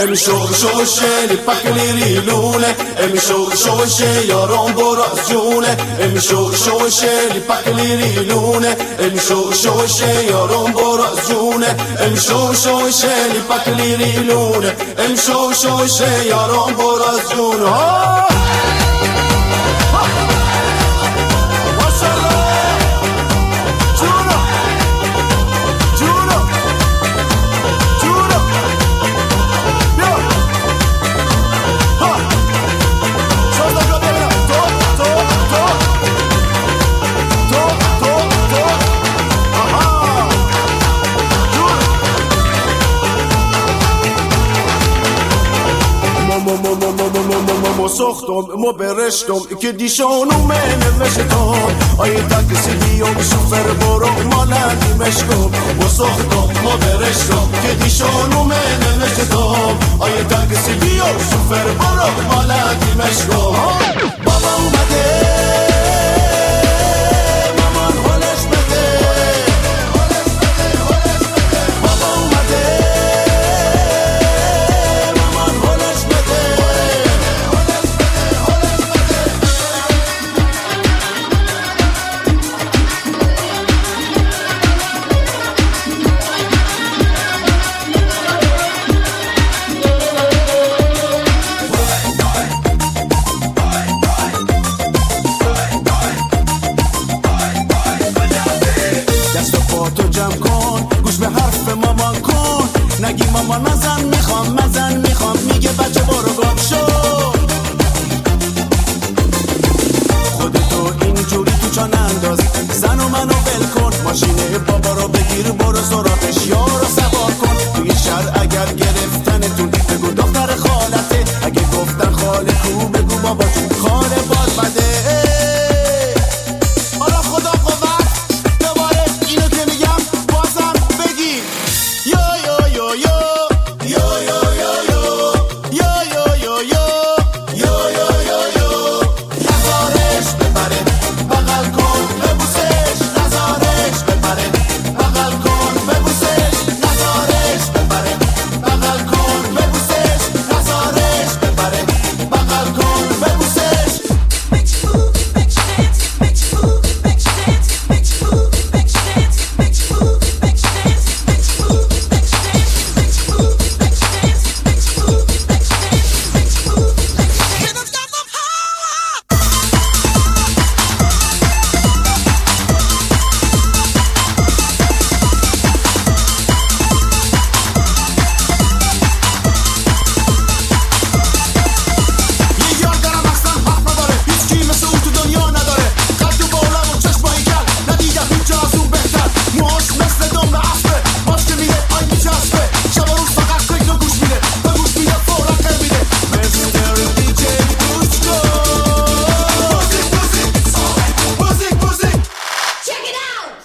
امی شوشه لیپکلی ریلونه امی شوشه یارم برو از جونه امی شوشه لیپکلی ریلونه امی شوشه یارم برو از جونه امی شوشه لیپکلی ریلونه امی شوشه یارم برو از جونه سختم ما برشتم که دیشانو نوشتم آیه تاکسی بیام شوفر برو مالندی مشکم ما سختم ما برشتم که دیشانو نوشتم آیه تاکسی بیام شوفر برو مالندی مشکم بابا اومده تو جمع کن گوش به حرف مامان کن نگی مامان مزن میخوام میگه بچه برو گم شو خودتو اینجوری تو چان انداز زن و منو ول کن ماشین بابا رو بگیر برو سراغش یارو سوار کن توی شهر اگر گرفتنتون بگو دختر خالته اگه گفتن خاله کو بگو بابا جون خاله باد بده yo